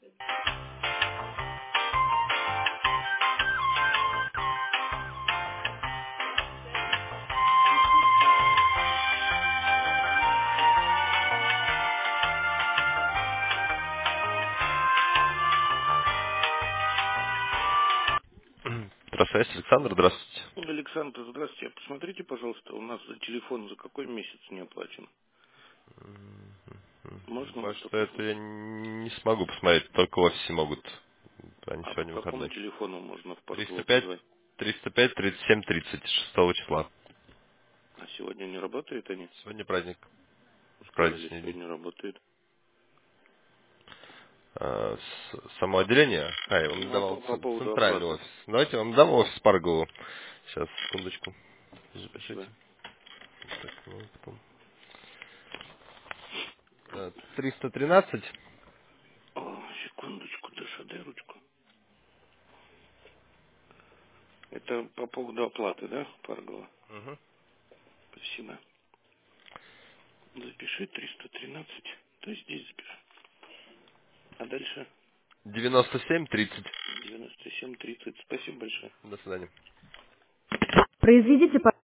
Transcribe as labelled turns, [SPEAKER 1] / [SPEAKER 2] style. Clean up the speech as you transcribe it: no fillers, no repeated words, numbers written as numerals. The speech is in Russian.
[SPEAKER 1] Здравствуйте, Александр, здравствуйте.
[SPEAKER 2] Александр, здравствуйте. Посмотрите, пожалуйста, у нас за телефон за какой месяц не оплачен. Можно
[SPEAKER 1] Пока
[SPEAKER 2] вот
[SPEAKER 1] что
[SPEAKER 2] такой
[SPEAKER 1] это я
[SPEAKER 2] случай?
[SPEAKER 1] не смогу посмотреть, только в офисе могут. Они
[SPEAKER 2] А по
[SPEAKER 1] сегодня
[SPEAKER 2] какому
[SPEAKER 1] выходной.
[SPEAKER 2] телефону можно в Парголо
[SPEAKER 1] 305,
[SPEAKER 2] позвонить?
[SPEAKER 1] 305, 37, 30, 6 числа.
[SPEAKER 2] А сегодня не работают они?
[SPEAKER 1] Сегодня праздник,
[SPEAKER 2] Сказали,
[SPEAKER 1] праздничные дни.
[SPEAKER 2] сегодня работают.
[SPEAKER 1] Само отделение, я вам
[SPEAKER 2] Ну, а
[SPEAKER 1] давал
[SPEAKER 2] по поводу
[SPEAKER 1] центральный
[SPEAKER 2] оплаты.
[SPEAKER 1] офис. Давайте я вам дам офис Парголу. Сейчас, секундочку.
[SPEAKER 2] Спасибо.
[SPEAKER 1] Запишите. Так, ну, потом. 313.
[SPEAKER 2] О, секундочку, дай ручку. Это по поводу оплаты, да, Парголо?
[SPEAKER 1] Угу.
[SPEAKER 2] Спасибо. Запиши 313. То есть здесь запиши. А дальше
[SPEAKER 1] 97, 30.
[SPEAKER 2] 97 30. Спасибо большое.
[SPEAKER 1] До свидания.
[SPEAKER 3] Произведите,